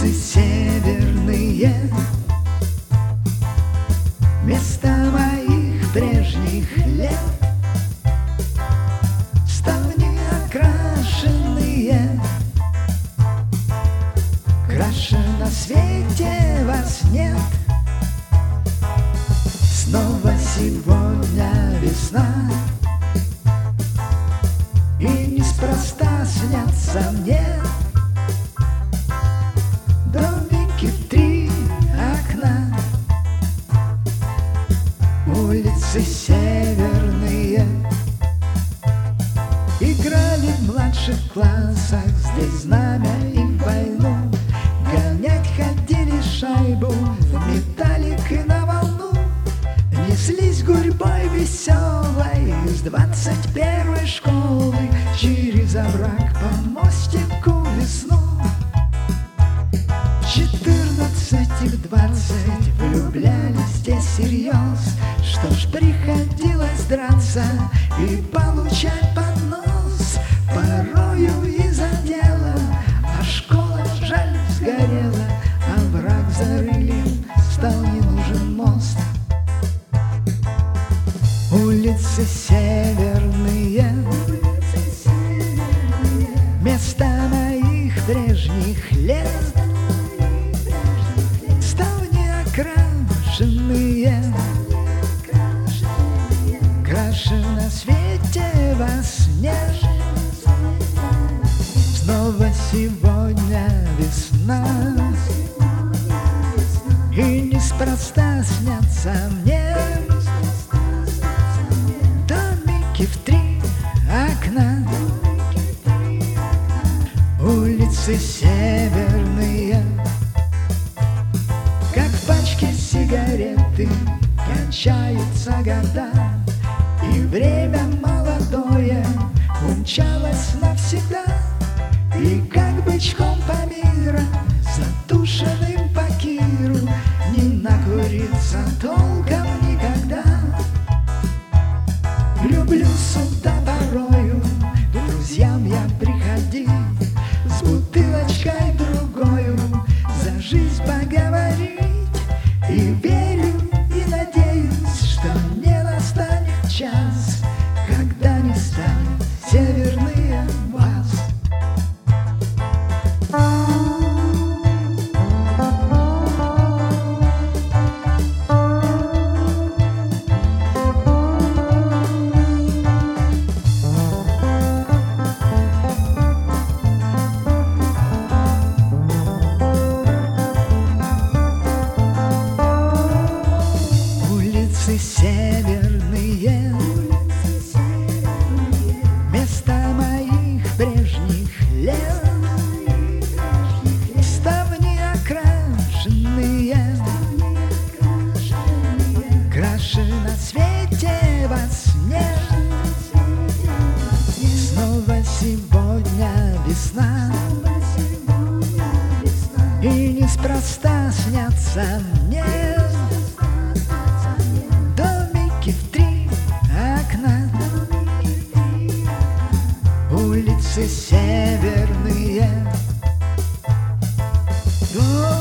Улицы северные, места моих прежних лет, ставни окрашенные, краше на свете вас нет. Снова сегодня весна, и неспроста снятся мне домики в 3 окна. Улицы северные, играли в младших классах, здесь знамя и войну. Гонять ходили шайбу в металлик и на волну. Неслись гурьбой веселой с 21-й школы через овраг по мостику весну. 14 и в 20 влюблялись здесь всерьез. Что ж, приходилось драться и получать под нос, порою из-за дела. А школа, жаль, сгорела, а враг зарыли, стал не нужен мост. Улицы северные, места моих прежних лет, ставни окрашенные, краше на свете вас нет. Снова сегодня весна, и неспроста снятся мне домики в 3 окна. Улицы северные, как в пачке сигареты, кончаются года, и время молодое умчалось навсегда. И как бычком по миру, задушенным по киру, не накуриться толком никогда. Люблю сюда порою к друзьям я приходить, с бутылочкой другою за жизнь поговорить. И верю, и надеюсь, что не настанет час, когда не станет северные вас. Улицы северные, места моих прежних лет, ставни окрашенные, краше на свете вас нет. Снова сегодня весна, и неспроста снятся мне домики в 3 окна. Улицы северные.